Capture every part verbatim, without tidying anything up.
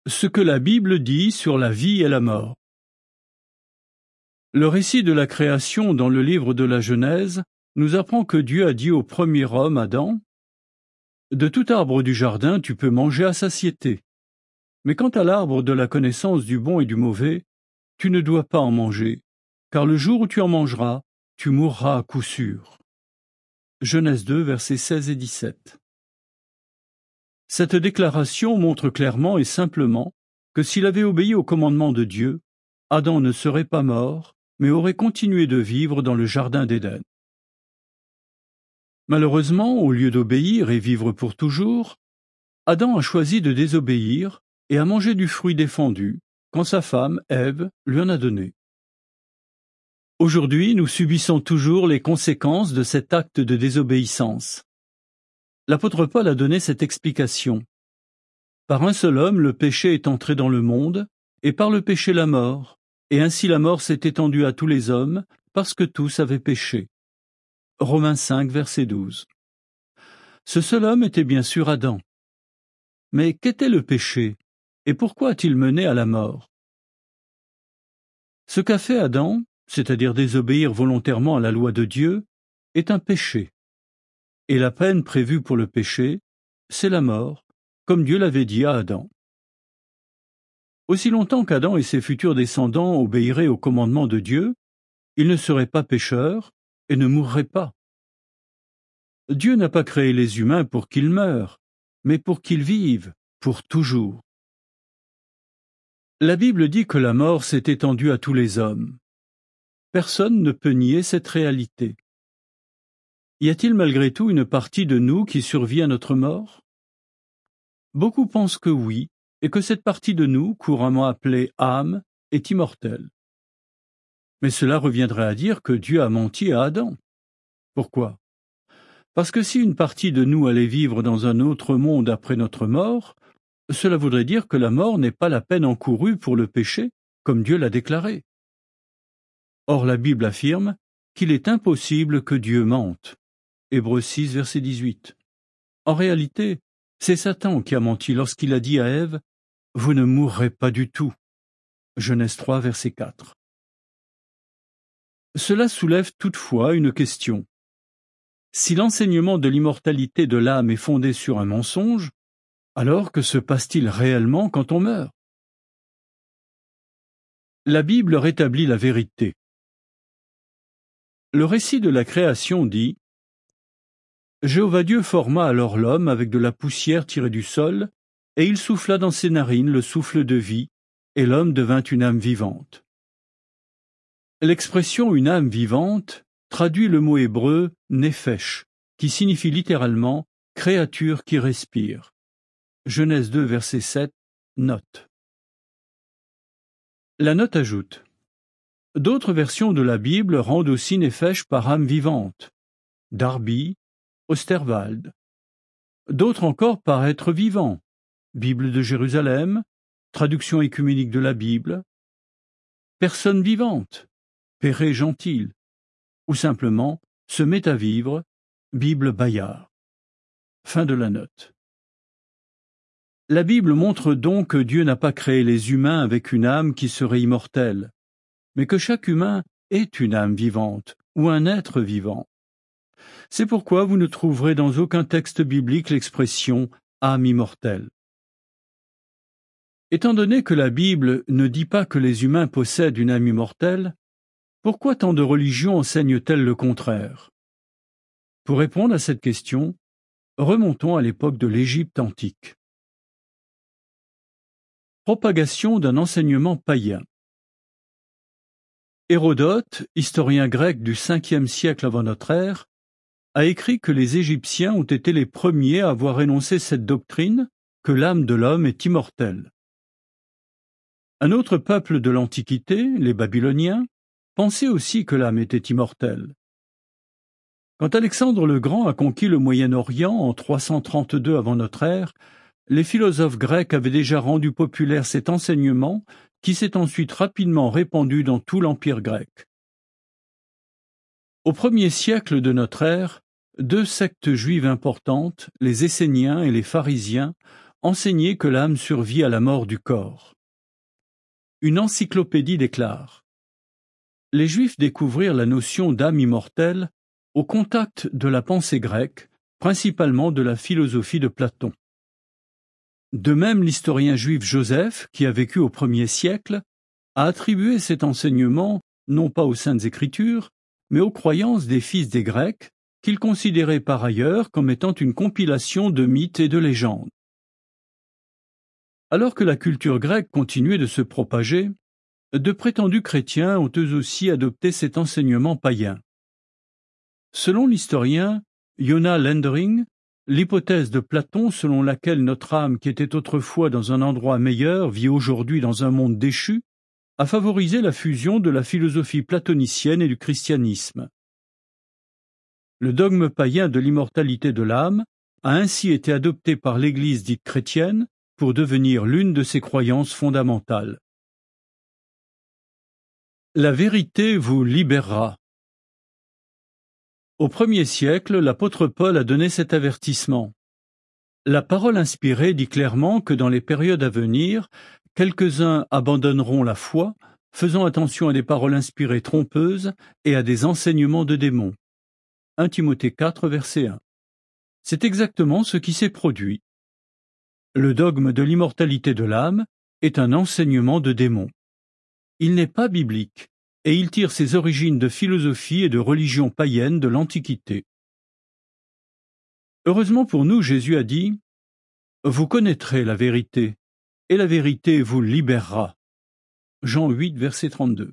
Ce que la Bible dit sur la vie et la mort. Le récit de la création dans le livre de la Genèse nous apprend que Dieu a dit au premier homme, Adam, « De tout arbre du jardin tu peux manger à satiété, mais quant à l'arbre de la connaissance du bon et du mauvais, tu ne dois pas en manger, car le jour où tu en mangeras, tu mourras à coup sûr. » Genèse deux, versets seize et dix-sept. Cette déclaration montre clairement et simplement que s'il avait obéi au commandement de Dieu, Adam ne serait pas mort, mais aurait continué de vivre dans le jardin d'Éden. Malheureusement, au lieu d'obéir et vivre pour toujours, Adam a choisi de désobéir et a mangé du fruit défendu quand sa femme, Ève, lui en a donné. Aujourd'hui, nous subissons toujours les conséquences de cet acte de désobéissance. L'apôtre Paul a donné cette explication. Par un seul homme, le péché est entré dans le monde, et par le péché la mort, et ainsi la mort s'est étendue à tous les hommes, parce que tous avaient péché. Romains cinq, verset douze. Ce seul homme était bien sûr Adam. Mais qu'était le péché, et pourquoi a-t-il mené à la mort? Ce qu'a fait Adam, c'est-à-dire désobéir volontairement à la loi de Dieu, est un péché. Et la peine prévue pour le péché, c'est la mort, comme Dieu l'avait dit à Adam. Aussi longtemps qu'Adam et ses futurs descendants obéiraient au commandement de Dieu, ils ne seraient pas pécheurs et ne mourraient pas. Dieu n'a pas créé les humains pour qu'ils meurent, mais pour qu'ils vivent, pour toujours. La Bible dit que la mort s'est étendue à tous les hommes. Personne ne peut nier cette réalité. Y a-t-il malgré tout une partie de nous qui survit à notre mort? Beaucoup pensent que oui, et que cette partie de nous, couramment appelée âme, est immortelle. Mais cela reviendrait à dire que Dieu a menti à Adam. Pourquoi? Parce que si une partie de nous allait vivre dans un autre monde après notre mort, cela voudrait dire que la mort n'est pas la peine encourue pour le péché, comme Dieu l'a déclaré. Or la Bible affirme qu'il est impossible que Dieu mente. Hébreux six, verset dix-huit. En réalité, c'est Satan qui a menti lorsqu'il a dit à Ève « Vous ne mourrez pas du tout ». Genèse trois, verset quatre. Cela soulève toutefois une question. Si l'enseignement de l'immortalité de l'âme est fondé sur un mensonge, alors que se passe-t-il réellement quand on meurt? La Bible rétablit la vérité. Le récit de la création dit « Jéhovah Dieu forma alors l'homme avec de la poussière tirée du sol, et il souffla dans ses narines le souffle de vie, et l'homme devint une âme vivante. » L'expression « une âme vivante » traduit le mot hébreu « nefesh », qui signifie littéralement « créature qui respire ». Genèse deux, verset sept, note. La note ajoute « D'autres versions de la Bible rendent aussi nefesh par âme vivante, Darby, Osterwald. D'autres encore par être vivant, Bible de Jérusalem, traduction écuménique de la Bible, personne vivante, Péré Gentile, ou simplement se met à vivre, Bible Bayard. Fin de la note. La Bible montre donc que Dieu n'a pas créé les humains avec une âme qui serait immortelle, mais que chaque humain est une âme vivante ou un être vivant. C'est pourquoi vous ne trouverez dans aucun texte biblique l'expression « âme immortelle ». Étant donné que la Bible ne dit pas que les humains possèdent une âme immortelle, pourquoi tant de religions enseignent-elles le contraire? Pour répondre à cette question, remontons à l'époque de l'Égypte antique. Propagation d'un enseignement païen. Hérodote, historien grec du cinquième siècle avant notre ère, a écrit que les Égyptiens ont été les premiers à avoir énoncé cette doctrine que l'âme de l'homme est immortelle. Un autre peuple de l'Antiquité, les Babyloniens, pensait aussi que l'âme était immortelle. Quand Alexandre le Grand a conquis le Moyen-Orient en trois cent trente-deux avant notre ère, les philosophes grecs avaient déjà rendu populaire cet enseignement qui s'est ensuite rapidement répandu dans tout l'Empire grec. Au premier siècle de notre ère, deux sectes juives importantes, les Esséniens et les Pharisiens, enseigner que l'âme survit à la mort du corps. Une encyclopédie déclare: les Juifs découvrirent la notion d'âme immortelle au contact de la pensée grecque, principalement de la philosophie de Platon. De même, l'historien juif Joseph, qui a vécu au premier siècle, a attribué cet enseignement non pas aux Saintes Écritures, mais aux croyances des fils des Grecs, qu'il considérait par ailleurs comme étant une compilation de mythes et de légendes. Alors que la culture grecque continuait de se propager, de prétendus chrétiens ont eux aussi adopté cet enseignement païen. Selon l'historien Yona Lendering, l'hypothèse de Platon selon laquelle notre âme qui était autrefois dans un endroit meilleur vit aujourd'hui dans un monde déchu a favorisé la fusion de la philosophie platonicienne et du christianisme. Le dogme païen de l'immortalité de l'âme a ainsi été adopté par l'Église dite chrétienne pour devenir l'une de ses croyances fondamentales. La vérité vous libérera. Au premier siècle, l'apôtre Paul a donné cet avertissement. La parole inspirée dit clairement que dans les périodes à venir, quelques-uns abandonneront la foi, faisant attention à des paroles inspirées trompeuses et à des enseignements de démons. un Timothée quatre, verset un. C'est exactement ce qui s'est produit. Le dogme de l'immortalité de l'âme est un enseignement de démons. Il n'est pas biblique, et il tire ses origines de philosophie et de religion païenne de l'Antiquité. Heureusement pour nous, Jésus a dit « Vous connaîtrez la vérité, et la vérité vous libérera. » Jean huit, verset trente-deux.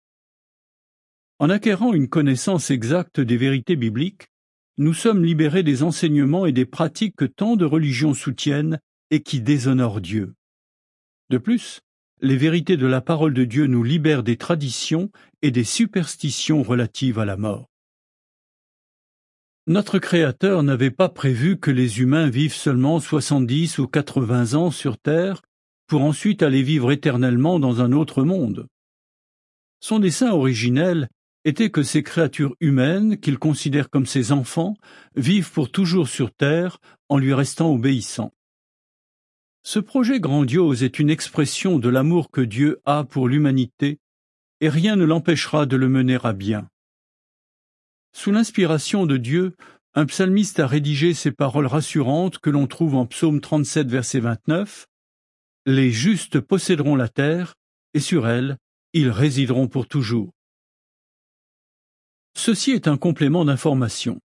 En acquérant une connaissance exacte des vérités bibliques, nous sommes libérés des enseignements et des pratiques que tant de religions soutiennent et qui déshonorent Dieu. De plus, les vérités de la parole de Dieu nous libèrent des traditions et des superstitions relatives à la mort. Notre Créateur n'avait pas prévu que les humains vivent seulement soixante-dix ou quatre-vingts ans sur Terre pour ensuite aller vivre éternellement dans un autre monde. Son dessein originel était que ces créatures humaines, qu'il considère comme ses enfants, vivent pour toujours sur Terre en lui restant obéissants. Ce projet grandiose est une expression de l'amour que Dieu a pour l'humanité, et rien ne l'empêchera de le mener à bien. Sous l'inspiration de Dieu, un psalmiste a rédigé ces paroles rassurantes que l'on trouve en Psaume trente-sept, verset vingt-neuf. « Les justes posséderont la terre, et sur elle, ils résideront pour toujours. » Ceci est un complément d'information.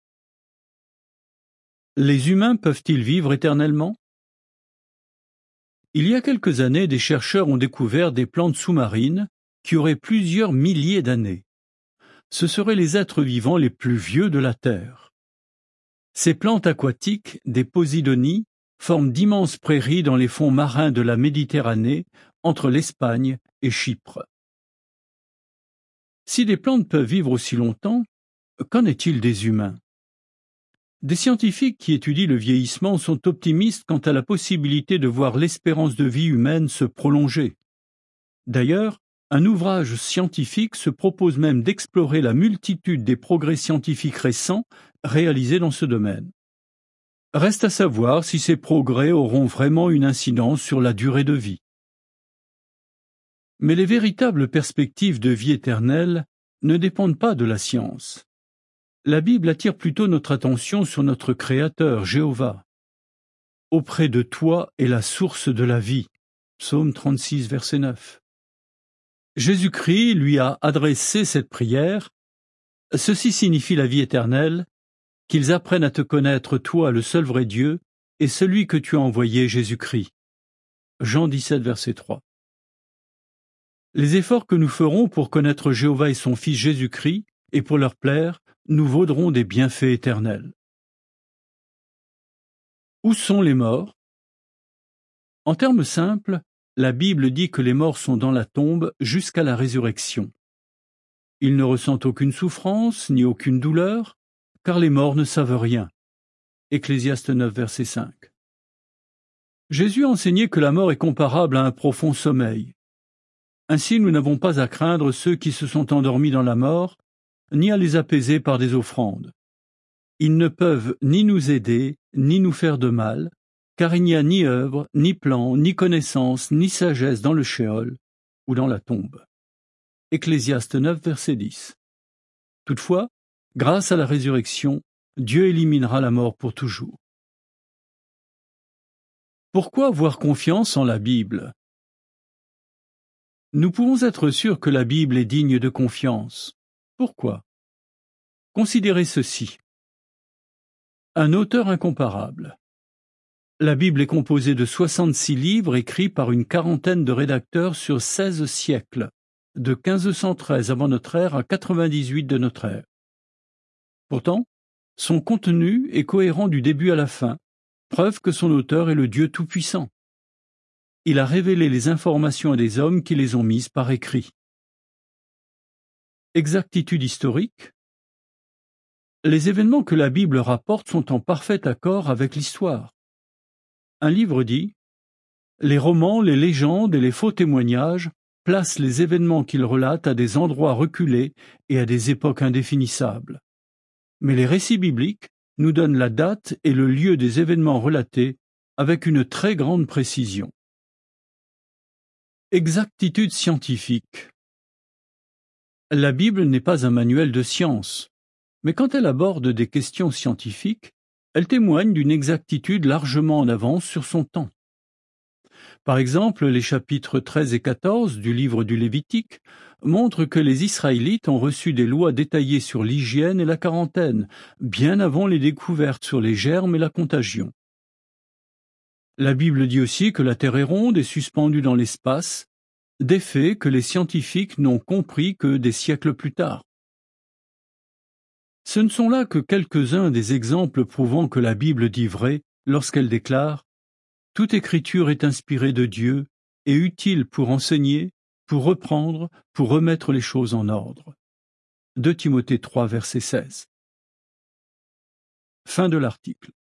Les humains peuvent-ils vivre éternellement? Il y a quelques années, des chercheurs ont découvert des plantes sous-marines qui auraient plusieurs milliers d'années. Ce seraient les êtres vivants les plus vieux de la Terre. Ces plantes aquatiques, des posidonies, forment d'immenses prairies dans les fonds marins de la Méditerranée, entre l'Espagne et Chypre. Si des plantes peuvent vivre aussi longtemps, qu'en est-il des humains? Des scientifiques qui étudient le vieillissement sont optimistes quant à la possibilité de voir l'espérance de vie humaine se prolonger. D'ailleurs, un ouvrage scientifique se propose même d'explorer la multitude des progrès scientifiques récents réalisés dans ce domaine. Reste à savoir si ces progrès auront vraiment une incidence sur la durée de vie. Mais les véritables perspectives de vie éternelle ne dépendent pas de la science. La Bible attire plutôt notre attention sur notre Créateur, Jéhovah. « Auprès de toi est la source de la vie » Psaume trente-six, verset neuf. Jésus-Christ lui a adressé cette prière. Ceci signifie la vie éternelle, qu'ils apprennent à te connaître, toi, le seul vrai Dieu, et celui que tu as envoyé, Jésus-Christ. Jean dix-sept, verset trois. Les efforts que nous ferons pour connaître Jéhovah et son Fils Jésus-Christ, et pour leur plaire, nous vaudront des bienfaits éternels. Où sont les morts? En termes simples, la Bible dit que les morts sont dans la tombe jusqu'à la résurrection. Ils ne ressentent aucune souffrance ni aucune douleur, car les morts ne savent rien. Ecclésiaste neuf, verset cinq. Jésus a enseigné que la mort est comparable à un profond sommeil. Ainsi, nous n'avons pas à craindre ceux qui se sont endormis dans la mort, ni à les apaiser par des offrandes. Ils ne peuvent ni nous aider, ni nous faire de mal, car il n'y a ni œuvre, ni plan, ni connaissance, ni sagesse dans le shéol ou dans la tombe. Ecclésiaste neuf, verset dix. Toutefois, grâce à la résurrection, Dieu éliminera la mort pour toujours. Pourquoi avoir confiance en la Bible? Nous pouvons être sûrs que la Bible est digne de confiance. Pourquoi? Considérez ceci. Un auteur incomparable. La Bible est composée de soixante-six livres écrits par une quarantaine de rédacteurs sur seize siècles, de quinze cent treize avant notre ère à quatre-vingt-dix-huit de notre ère. Pourtant, son contenu est cohérent du début à la fin, preuve que son auteur est le Dieu Tout-Puissant. Il a révélé les informations à des hommes qui les ont mises par écrit. Exactitude historique. Les événements que la Bible rapporte sont en parfait accord avec l'histoire. Un livre dit « Les romans, les légendes et les faux témoignages placent les événements qu'ils relatent à des endroits reculés et à des époques indéfinissables. Mais les récits bibliques nous donnent la date et le lieu des événements relatés avec une très grande précision. » Exactitude scientifique. La Bible n'est pas un manuel de science, mais quand elle aborde des questions scientifiques, elle témoigne d'une exactitude largement en avance sur son temps. Par exemple, les chapitres treize et quatorze du livre du Lévitique montrent que les Israélites ont reçu des lois détaillées sur l'hygiène et la quarantaine, bien avant les découvertes sur les germes et la contagion. La Bible dit aussi que la Terre est ronde et suspendue dans l'espace, des faits que les scientifiques n'ont compris que des siècles plus tard. Ce ne sont là que quelques-uns des exemples prouvant que la Bible dit vrai lorsqu'elle déclare « Toute écriture est inspirée de Dieu et utile pour enseigner, pour reprendre, pour remettre les choses en ordre. » deux Timothée trois, verset seize. Fin de l'article.